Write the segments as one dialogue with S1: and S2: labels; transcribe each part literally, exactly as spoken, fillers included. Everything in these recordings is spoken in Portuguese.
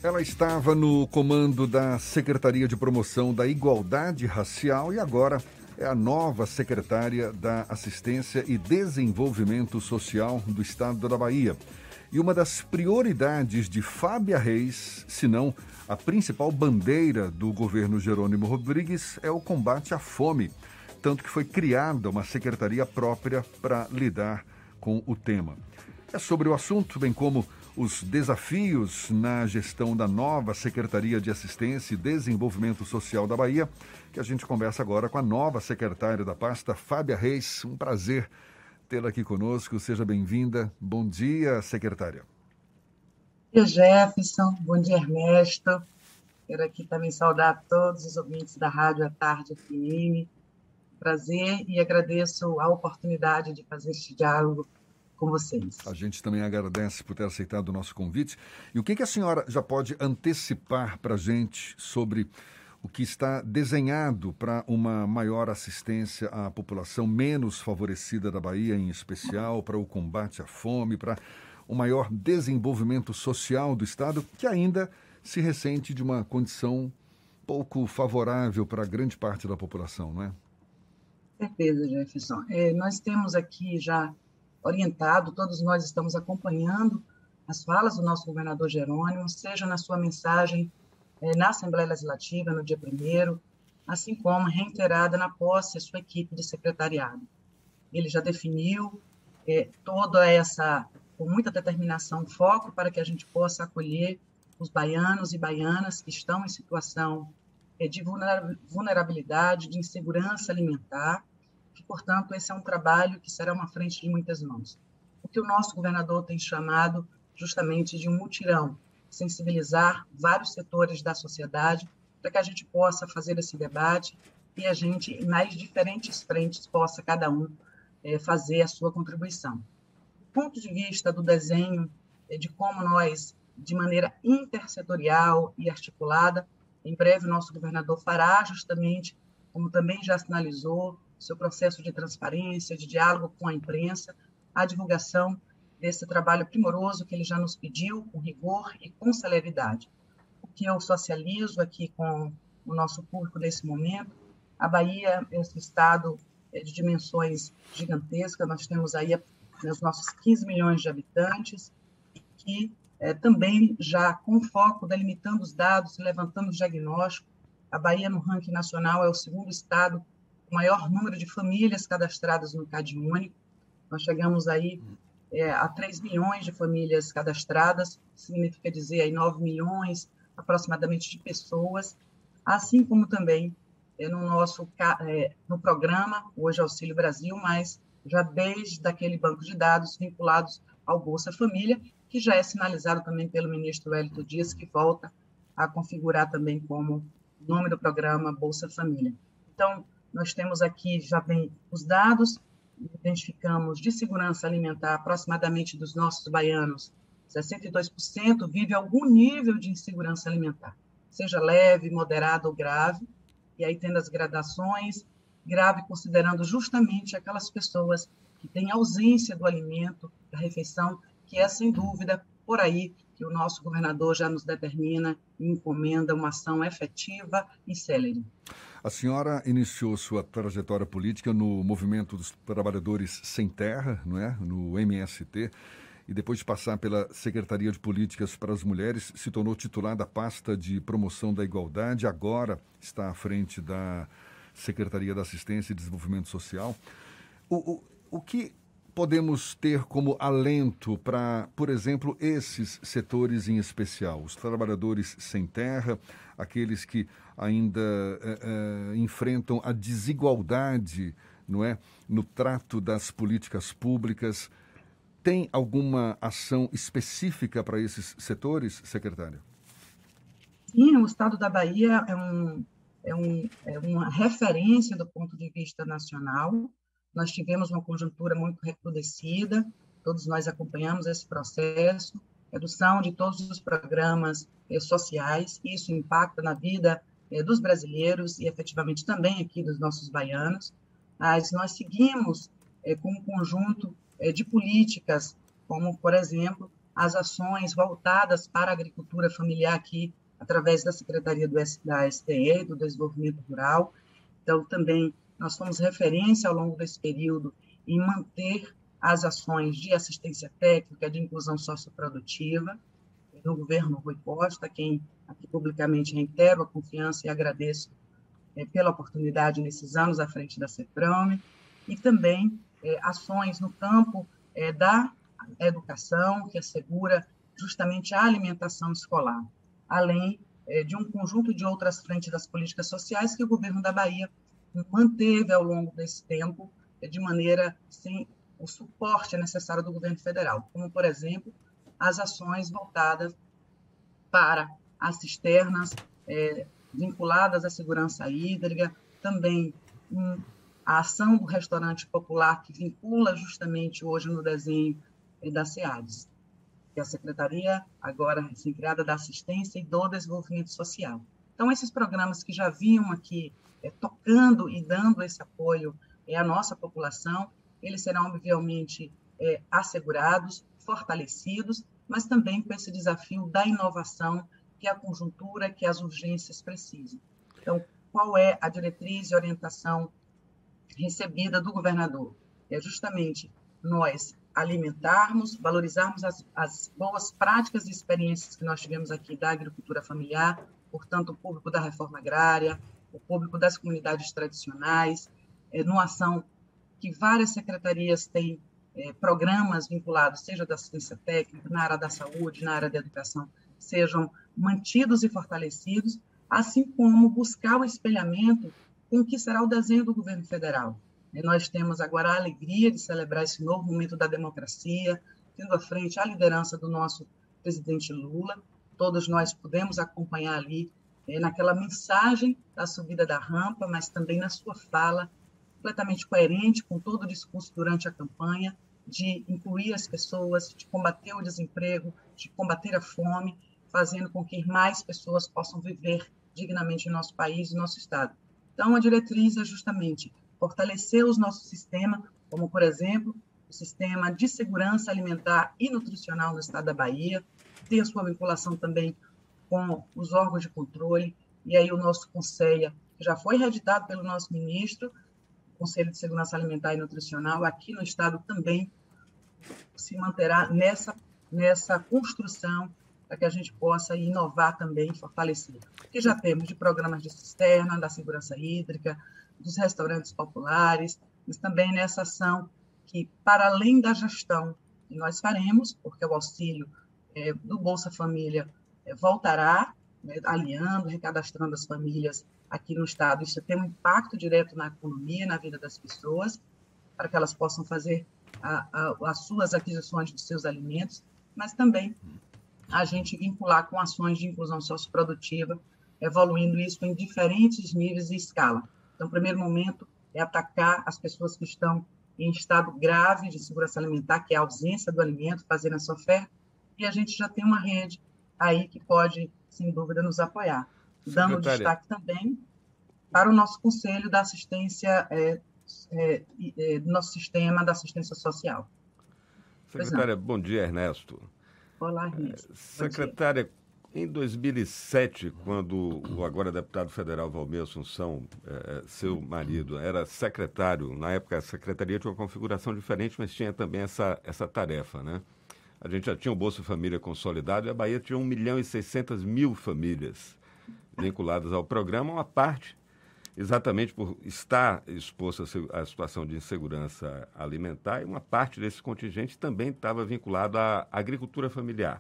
S1: Ela estava no comando da Secretaria de Promoção da Igualdade Racial e agora é a nova secretária da Assistência e Desenvolvimento Social do Estado da Bahia. E uma das prioridades de Fábia Reis, se não a principal bandeira do governo Jerônimo Rodrigues, é o combate à fome. Tanto que foi criada uma secretaria própria para lidar com o tema. É sobre o assunto, bem como os desafios na gestão da nova Secretaria de Assistência e Desenvolvimento Social da Bahia, que a gente conversa agora com a nova secretária da pasta, Fábia Reis. Um prazer tê-la aqui conosco. Seja bem-vinda. Bom dia, secretária.
S2: Bom dia, Jefferson. Bom dia, Ernesto. Quero aqui também saudar todos os ouvintes da Rádio à Tarde F M. Prazer e agradeço a oportunidade de fazer este diálogo com vocês.
S1: A gente também agradece por ter aceitado o nosso convite. E o que, que a senhora já pode antecipar para a gente sobre o que está desenhado para uma maior assistência à população menos favorecida da Bahia, em especial, para o combate à fome, para o maior desenvolvimento social do Estado, que ainda se ressente de uma condição pouco favorável para grande parte da população, não é?
S2: Com certeza, Jefferson. É, nós temos aqui já orientado, todos nós estamos acompanhando as falas do nosso governador Jerônimo, seja na sua mensagem eh, na Assembleia Legislativa, no dia primeiro, assim como reiterada na posse a sua equipe de secretariado. Ele já definiu eh, toda essa, com muita determinação, foco para que a gente possa acolher os baianos e baianas que estão em situação eh, de vulnerabilidade, de insegurança alimentar, que, portanto, esse é um trabalho que será uma frente de muitas mãos. O que o nosso governador tem chamado justamente de um mutirão, sensibilizar vários setores da sociedade para que a gente possa fazer esse debate e a gente, nas diferentes frentes, possa cada um é, fazer a sua contribuição. Do ponto de vista do desenho, é, de como nós, de maneira intersetorial e articulada, em breve o nosso governador fará justamente, como também já sinalizou, seu processo de transparência, de diálogo com a imprensa, a divulgação desse trabalho primoroso que ele já nos pediu, com rigor e com celeridade. O que eu socializo aqui com o nosso público nesse momento, a Bahia é esse estado de dimensões gigantescas, nós temos aí os nossos quinze milhões de habitantes, que é, também já com foco, delimitando os dados, levantando o diagnóstico, a Bahia no ranking nacional é o segundo estado o maior número de famílias cadastradas no CadÚnico. Nós chegamos aí é, a três milhões de famílias cadastradas, significa dizer aí nove milhões aproximadamente de pessoas, assim como também é, no nosso é, no programa, hoje Auxílio Brasil, mas já desde aquele banco de dados vinculados ao Bolsa Família, que já é sinalizado também pelo ministro Wellington Dias, que volta a configurar também como nome do programa Bolsa Família. Então, nós temos aqui, já vem os dados, identificamos de segurança alimentar, aproximadamente dos nossos baianos, sessenta e dois por cento vive algum nível de insegurança alimentar, seja leve, moderado ou grave, e aí tendo as gradações, grave considerando justamente aquelas pessoas que têm ausência do alimento, da refeição, que é, sem dúvida, por aí que o nosso governador já nos determina e encomenda uma ação efetiva e célere.
S1: A senhora iniciou sua trajetória política no Movimento dos Trabalhadores Sem Terra, não é? No M S T, e depois de passar pela Secretaria de Políticas para as Mulheres, se tornou titular da pasta de promoção da igualdade, agora está à frente da Secretaria da Assistência e Desenvolvimento Social. O, o, o que podemos ter como alento para, por exemplo, esses setores em especial, os trabalhadores sem terra, aqueles que ainda é, é, enfrentam a desigualdade, não é, no trato das políticas públicas? Tem alguma ação específica para esses setores, secretária?
S2: Sim, o estado da Bahia é, um, é, um, é uma referência do ponto de vista nacional. Nós tivemos uma conjuntura muito recrudescida, todos nós acompanhamos esse processo, redução de todos os programas eh, sociais, isso impacta na vida eh, dos brasileiros e efetivamente também aqui dos nossos baianos, mas nós seguimos eh, com um conjunto eh, de políticas, como, por exemplo, as ações voltadas para a agricultura familiar aqui, através da Secretaria do, da S D E, do Desenvolvimento Rural. Então, também nós fomos referência ao longo desse período em manter as ações de assistência técnica, de inclusão socioprodutiva, no governo Rui Costa, a quem aqui publicamente reitero a confiança e agradeço é, pela oportunidade nesses anos à frente da CEPRAME, e também é, ações no campo é, da educação, que assegura justamente a alimentação escolar, além é, de um conjunto de outras frentes das políticas sociais que o governo da Bahia manteve ao longo desse tempo, é, de maneira sem o suporte necessário do governo federal, como, por exemplo, as ações voltadas para as cisternas é, vinculadas à segurança hídrica, também um, a ação do restaurante popular, que vincula justamente hoje no desenho é, da SEADES, que é a Secretaria, agora recém-criada, da Assistência e do Desenvolvimento Social. Então, esses programas que já vinham aqui é, tocando e dando esse apoio é, à nossa população, eles serão, obviamente, é, assegurados, fortalecidos, mas também com esse desafio da inovação, que a conjuntura, que as urgências precisam. Então, qual é a diretriz e orientação recebida do governador? É justamente nós alimentarmos, valorizarmos as, as boas práticas e experiências que nós tivemos aqui da agricultura familiar, portanto, o público da reforma agrária, o público das comunidades tradicionais, é, numa ação que várias secretarias têm é, programas vinculados, seja da assistência técnica, na área da saúde, na área da educação, sejam mantidos e fortalecidos, assim como buscar o espelhamento com o que será o desenho do governo federal. E nós temos agora a alegria de celebrar esse novo momento da democracia, tendo à frente a liderança do nosso presidente Lula. Todos nós pudemos acompanhar ali é, naquela mensagem da subida da rampa, mas também na sua fala, completamente coerente com todo o discurso durante a campanha, de incluir as pessoas, de combater o desemprego, de combater a fome, fazendo com que mais pessoas possam viver dignamente em nosso país e nosso estado. Então, a diretriz é justamente fortalecer os nossos sistemas, como, por exemplo, o sistema de segurança alimentar e nutricional no estado da Bahia, ter a sua vinculação também com os órgãos de controle, e aí o nosso conselho, que já foi reeditado pelo nosso ministro, Conselho de Segurança Alimentar e Nutricional, aqui no estado também se manterá nessa, nessa construção para que a gente possa inovar também, fortalecer. Porque já temos de programas de cisterna, da segurança hídrica, dos restaurantes populares, mas também nessa ação que, para além da gestão que nós faremos, porque o auxílio é, do Bolsa Família é, voltará, né, aliando, recadastrando as famílias aqui no estado, isso tem um impacto direto na economia, na vida das pessoas, para que elas possam fazer a, a, as suas aquisições dos seus alimentos, mas também a gente vincular com ações de inclusão socioprodutiva, evoluindo isso em diferentes níveis e escala. Então, o primeiro momento é atacar as pessoas que estão em estado grave de segurança alimentar, que é a ausência do alimento, fazendo essa oferta, e a gente já tem uma rede aí que pode, sem dúvida, nos apoiar. Dando destaque também para o nosso conselho da assistência, é, é, é, do nosso sistema da assistência social.
S3: Secretária, bom dia, Ernesto.
S2: Olá, Ernesto.
S3: É, secretária, em dois mil e sete, quando o agora deputado federal Valmir Assunção, é, seu marido, era secretário, na época a secretaria tinha uma configuração diferente, mas tinha também essa, essa tarefa, né? A gente já tinha o Bolsa Família consolidado e a Bahia tinha um milhão e seiscentas mil famílias vinculadas ao programa, uma parte, exatamente por estar exposto à situação de insegurança alimentar, e uma parte desse contingente também estava vinculado à agricultura familiar.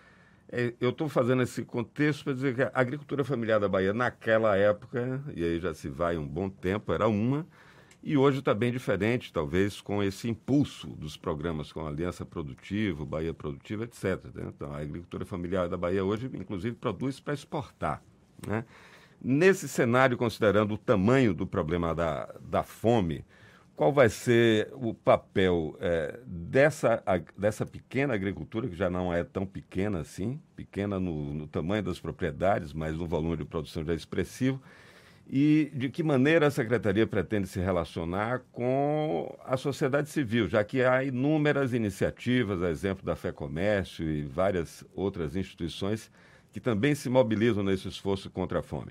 S3: Eu estou fazendo esse contexto para dizer que a agricultura familiar da Bahia, naquela época, e aí já se vai um bom tempo, era uma, e hoje está bem diferente, talvez com esse impulso dos programas com a Aliança Produtiva, Bahia Produtiva, etcétera. Né? Então, a agricultura familiar da Bahia hoje, inclusive, produz para exportar, né? Nesse cenário, considerando o tamanho do problema da, da fome, qual vai ser o papel é, dessa, a, dessa pequena agricultura, que já não é tão pequena assim, pequena no, no tamanho das propriedades, mas no volume de produção já é expressivo, E de que maneira a Secretaria pretende se relacionar com a sociedade civil, já que há inúmeras iniciativas, a exemplo da FEComércio e várias outras instituições que também se mobilizam nesse esforço contra a fome?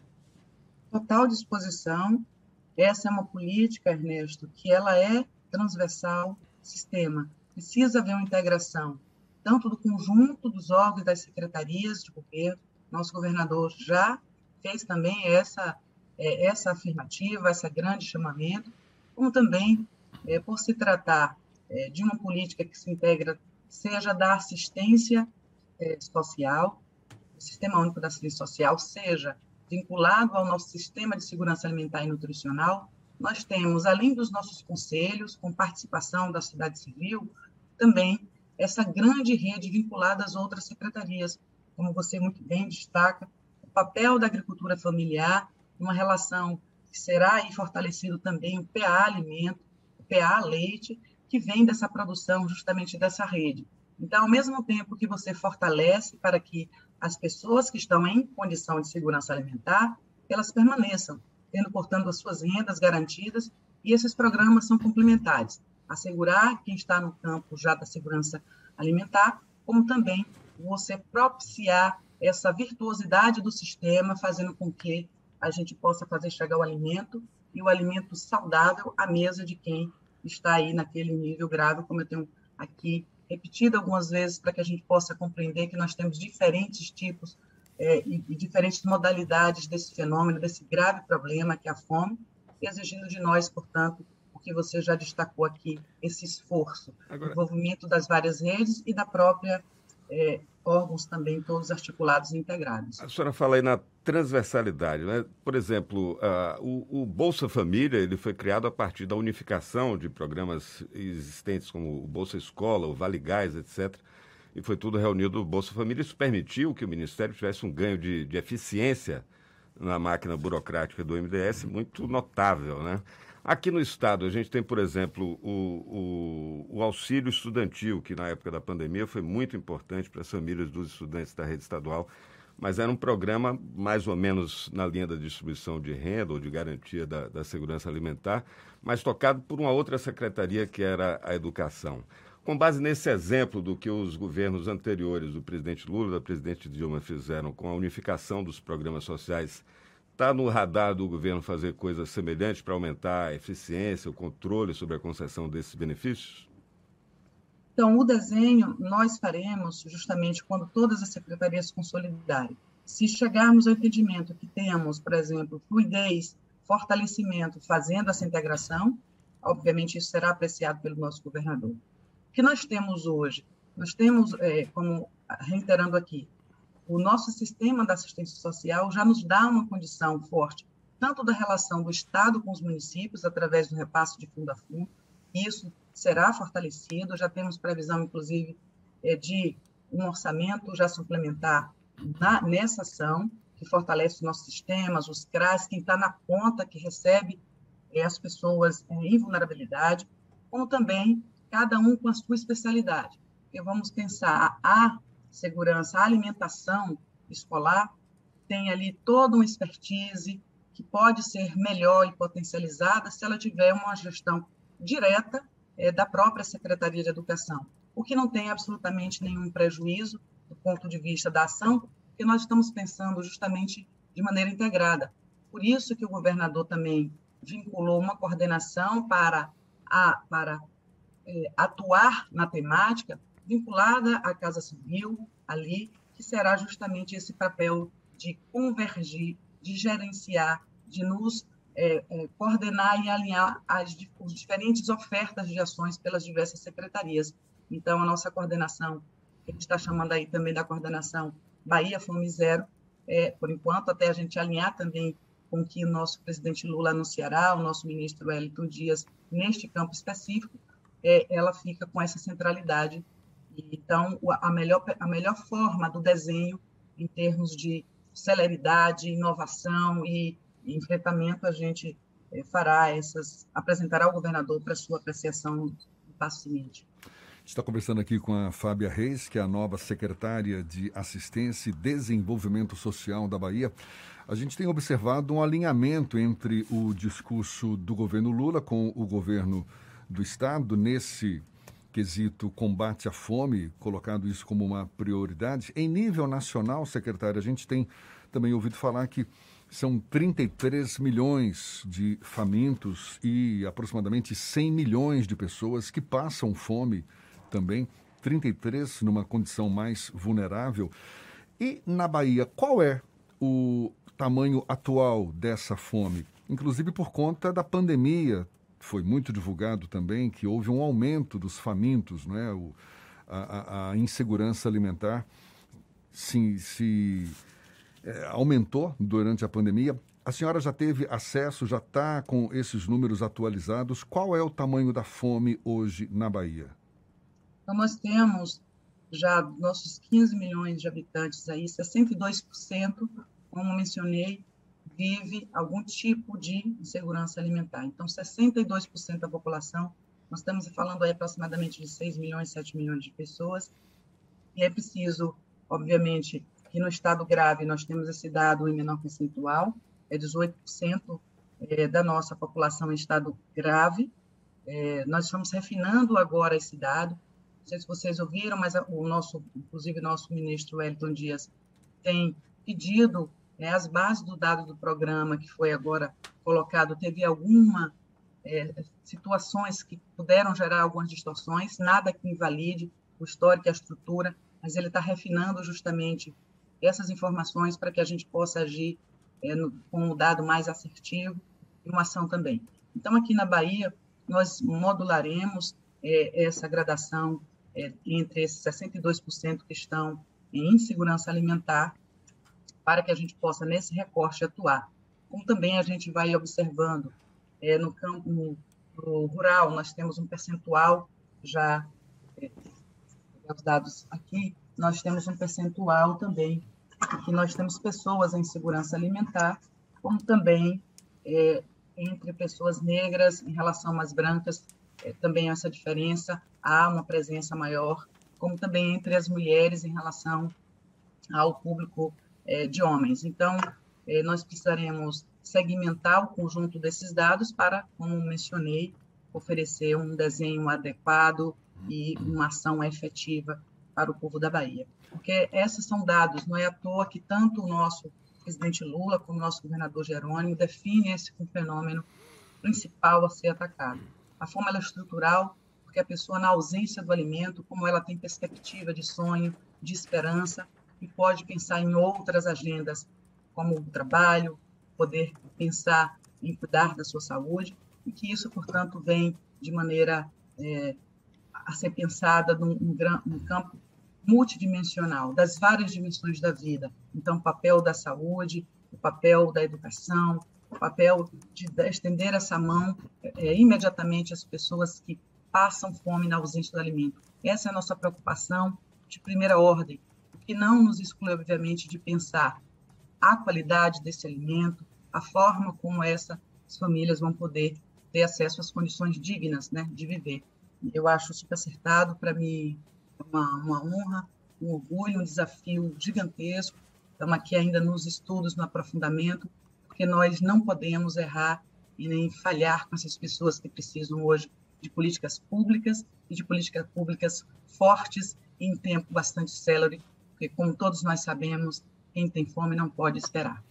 S2: Total disposição. Essa é uma política, Ernesto, que ela é transversal, sistema. Precisa haver uma integração, tanto do conjunto dos órgãos das secretarias de governo. Nosso governador já fez também essa, é, essa afirmativa, esse grande chamamento, como também, é, por se tratar é, de uma política que se integra, seja da assistência é, social, o Sistema Único da Assistência Social, seja vinculado ao nosso sistema de segurança alimentar e nutricional. Nós temos, além dos nossos conselhos, com participação da sociedade civil, também essa grande rede vinculada às outras secretarias, como você muito bem destaca, o papel da agricultura familiar, uma relação que será aí fortalecido também o P A Alimento, o P A Leite, que vem dessa produção justamente dessa rede. Então, ao mesmo tempo que você fortalece para que as pessoas que estão em condição de segurança alimentar, elas permaneçam, tendo, portanto, as suas rendas garantidas, e esses programas são complementares. Assegurar quem está no campo já da segurança alimentar, como também você propiciar essa virtuosidade do sistema, fazendo com que a gente possa fazer chegar o alimento e o alimento saudável à mesa de quem está aí naquele nível grave, como eu tenho aqui repetido algumas vezes, para que a gente possa compreender que nós temos diferentes tipos é, e, e diferentes modalidades desse fenômeno, desse grave problema que é a fome, exigindo de nós, portanto, o que você já destacou aqui, esse esforço, Agora... envolvimento das várias redes e da própria é, órgãos também, todos articulados e integrados.
S3: A senhora fala aí na transversalidade, né? Por exemplo, uh, o, o Bolsa Família ele foi criado a partir da unificação de programas existentes como o Bolsa Escola, o Vale Gás, etcétera. E foi tudo reunido no Bolsa Família. Isso permitiu que o Ministério tivesse um ganho de, de eficiência na máquina burocrática do M D S muito notável, né? Aqui no Estado, a gente tem, por exemplo, o, o, o auxílio estudantil, que na época da pandemia foi muito importante para as famílias dos estudantes da rede estadual, mas era um programa mais ou menos na linha da distribuição de renda ou de garantia da, da segurança alimentar, mas tocado por uma outra secretaria, que era a Educação. Com base nesse exemplo do que os governos anteriores do presidente Lula e da presidente Dilma fizeram com a unificação dos programas sociais, está no radar do governo fazer coisas semelhantes para aumentar a eficiência, o controle sobre a concessão desses benefícios?
S2: Então, o desenho nós faremos justamente quando todas as secretarias se consolidarem. Se chegarmos ao entendimento que temos, por exemplo, fluidez, fortalecimento, fazendo essa integração, obviamente isso será apreciado pelo nosso governador. O que nós temos hoje? Nós temos, é, como reiterando aqui, o nosso sistema da assistência social já nos dá uma condição forte, tanto da relação do Estado com os municípios, através do repasse de fundo a fundo, isso será fortalecido, já temos previsão, inclusive, de um orçamento já suplementar na, nessa ação, que fortalece os nossos sistemas, os C R A S, quem está na ponta, que recebe é, as pessoas é, em vulnerabilidade, como também cada um com a sua especialidade. Porque vamos pensar, a segurança, a alimentação escolar tem ali toda uma expertise que pode ser melhor e potencializada se ela tiver uma gestão direta é, da própria Secretaria de Educação, o que não tem absolutamente nenhum prejuízo do ponto de vista da ação, porque nós estamos pensando justamente de maneira integrada. Por isso que o governador também vinculou uma coordenação para, a, para é, atuar na temática vinculada à Casa Civil, ali, que será justamente esse papel de convergir, de gerenciar, de nos é, é, coordenar e alinhar as, as diferentes ofertas de ações pelas diversas secretarias. Então, a nossa coordenação, que a gente está chamando aí também da coordenação Bahia Fome Zero, é, por enquanto, até a gente alinhar também com o que o nosso presidente Lula anunciará, o nosso ministro Wellington Dias, neste campo específico, é, ela fica com essa centralidade. Então, a melhor, a melhor forma do desenho, em termos de celeridade, inovação e enfrentamento, a gente fará essas, apresentará ao governador para sua apreciação no passo seguinte.
S1: está conversando aqui com a Fábia Reis, que é a nova secretária de Assistência e Desenvolvimento Social da Bahia. A gente tem observado um alinhamento entre o discurso do governo Lula com o governo do Estado nesse quesito combate à fome, colocado isso como uma prioridade. Em nível nacional, secretária, a gente tem também ouvido falar que são trinta e três milhões de famintos e aproximadamente cem milhões de pessoas que passam fome também, trinta e três numa condição mais vulnerável. E na Bahia, qual é o tamanho atual dessa fome? Inclusive por conta da pandemia, foi muito divulgado também que houve um aumento dos famintos, não é? O, a, a insegurança alimentar se, se é, aumentou durante a pandemia. A senhora já teve acesso, já está com esses números atualizados. Qual é o tamanho da fome hoje na Bahia?
S2: Então, nós temos já nossos quinze milhões de habitantes aí, sessenta e dois por cento, como mencionei, vive algum tipo de insegurança alimentar. Então, sessenta e dois por cento da população, nós estamos falando aí aproximadamente de seis milhões, sete milhões de pessoas, e é preciso, obviamente, que no estado grave nós temos esse dado em menor percentual, é dezoito por cento da nossa população em estado grave. É, nós estamos refinando agora esse dado. Não sei se vocês ouviram, mas o nosso, inclusive nosso ministro Wellington Dias tem pedido, né, as bases do dado do programa que foi agora colocado, teve algumas é, situações que puderam gerar algumas distorções, nada que invalide o histórico e a estrutura, mas ele está refinando justamente essas informações para que a gente possa agir é, no, com um dado mais assertivo e uma ação também. Então, aqui na Bahia, nós modularemos é, essa gradação é, entre esses sessenta e dois por cento que estão em insegurança alimentar, para que a gente possa, nesse recorte, atuar. Como também a gente vai observando é, no campo no, no rural, nós temos um percentual, já é, os dados aqui, nós temos um percentual também, que nós temos pessoas em segurança alimentar, como também é, entre pessoas negras em relação às brancas, é, também essa diferença, há uma presença maior, como também entre as mulheres em relação ao público é, de homens. Então, é, nós precisaremos segmentar o conjunto desses dados para, como mencionei, oferecer um desenho adequado e uma ação efetiva para o povo da Bahia. Porque esses são dados, não é à toa que tanto o nosso presidente Lula como o nosso governador Jerônimo definem esse como fenômeno principal a ser atacado. A fome ela é estrutural, porque a pessoa, na ausência do alimento, como ela tem perspectiva de sonho, de esperança, e pode pensar em outras agendas, como o trabalho, poder pensar em cuidar da sua saúde, e que isso, portanto, vem de maneira é, a ser pensada num, num campo multidimensional, das várias dimensões da vida. Então, o papel da saúde, o papel da educação, o papel de estender essa mão é, imediatamente às pessoas que passam fome na ausência do alimento. Essa é a nossa preocupação de primeira ordem, que não nos exclui, obviamente, de pensar a qualidade desse alimento, a forma como essas famílias vão poder ter acesso às condições dignas, né, de viver. Eu acho super acertado, para mim, uma, uma honra, um orgulho, um desafio gigantesco. Estamos aqui ainda nos estudos, no aprofundamento, porque nós não podemos errar e nem falhar com essas pessoas que precisam hoje de políticas públicas e de políticas públicas fortes em tempo bastante célere, porque, como todos nós sabemos, quem tem fome não pode esperar.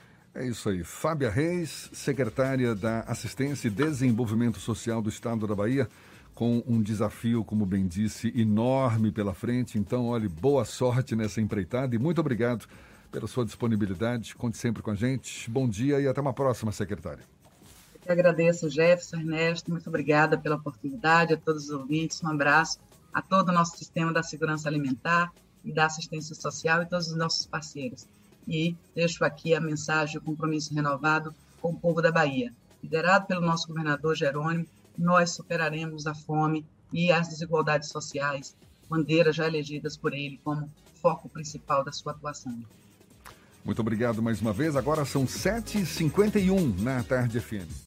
S1: É isso aí. Fábia Reis, secretária da Assistência e Desenvolvimento Social do Estado da Bahia, com um desafio, como bem disse, enorme pela frente. Então, olhe, boa sorte nessa empreitada e muito obrigado pela sua disponibilidade. Conte sempre com a gente. Bom dia e até uma próxima, secretária.
S2: Eu agradeço, Jefferson, Ernesto. Muito obrigada pela oportunidade, a todos os ouvintes. Um abraço a todo o nosso sistema da segurança alimentar e da assistência social e todos os nossos parceiros. E deixo aqui a mensagem, o compromisso renovado com o povo da Bahia. Liderado pelo nosso governador Jerônimo, nós superaremos a fome e as desigualdades sociais, bandeiras já elegidas por ele como foco principal da sua atuação.
S1: Muito obrigado mais uma vez. Agora são sete e cinquenta e um na Tarde F M.